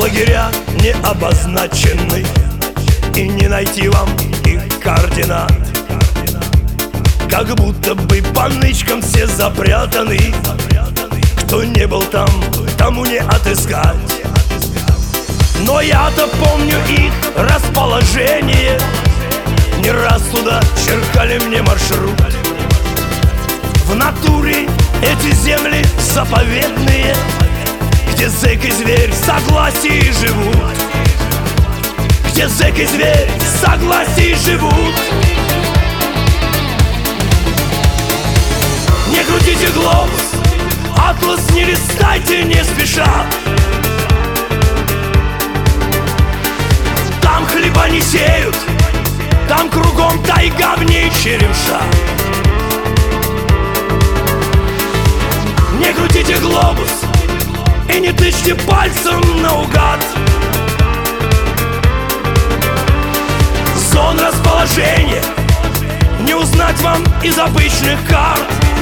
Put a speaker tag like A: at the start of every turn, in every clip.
A: лагеря не обозначены, и не найти вам их координат. Как будто бы по нычкам все запрятаны. Кто не был там, тому не отыскать. Но я-то помню их расположение. Не раз туда черкали мне маршрут. В натуре эти земли заповедные, где зэк и зверь в согласии живут. Где зэк и зверь в согласии живут. Не крутите глобус, атлас не листайте не спеша. Там хлеба не сеют, там кругом тайга в ней черемша. Не крутите глобус и не тычьте пальцем наугад. Зон расположения не узнать вам из обычных карт.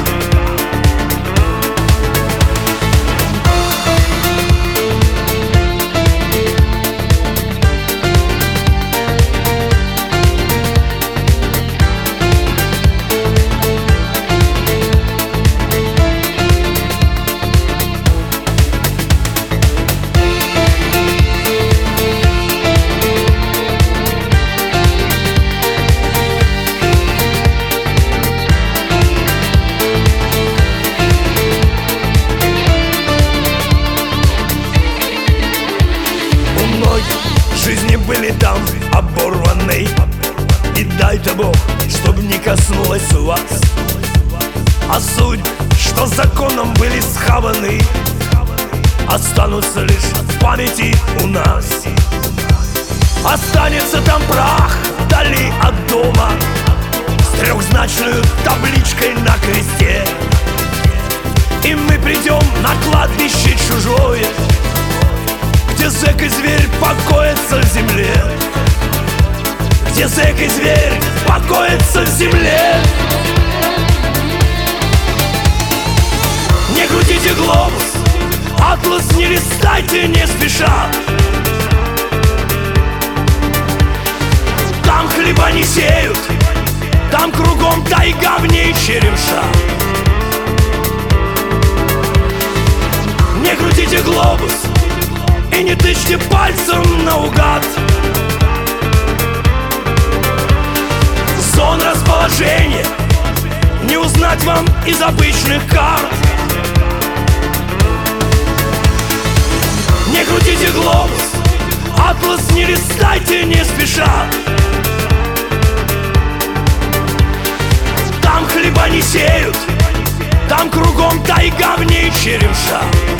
A: Жизни были там оборваны, и дай-то Бог, чтоб не коснулась вас. А суть, что законом были схаваны, останутся лишь в памяти у нас. Останется там прах вдали от дома с трехзначной табличкой на кресте. И мы придем на кладбище чужое, где зэк и зверь покоятся в земле. Где зэк и зверь покоятся в земле. Не крутите глобус, атлас не листайте не спеша. Там хлеба не сеют, там кругом тайга в ней черемша. Не крутите глобус и не тычьте пальцем наугад. Зон расположения не узнать вам из обычных карт. Не крутите глобус, атлас не листайте не спеша. Там хлеба не сеют, там кругом тайга в ней черемша.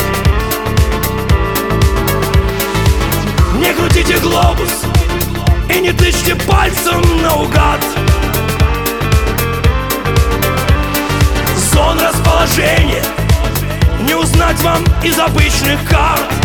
A: Не крутите глобус и не тычьте пальцем наугад. Зон расположения не узнать вам из обычных карт.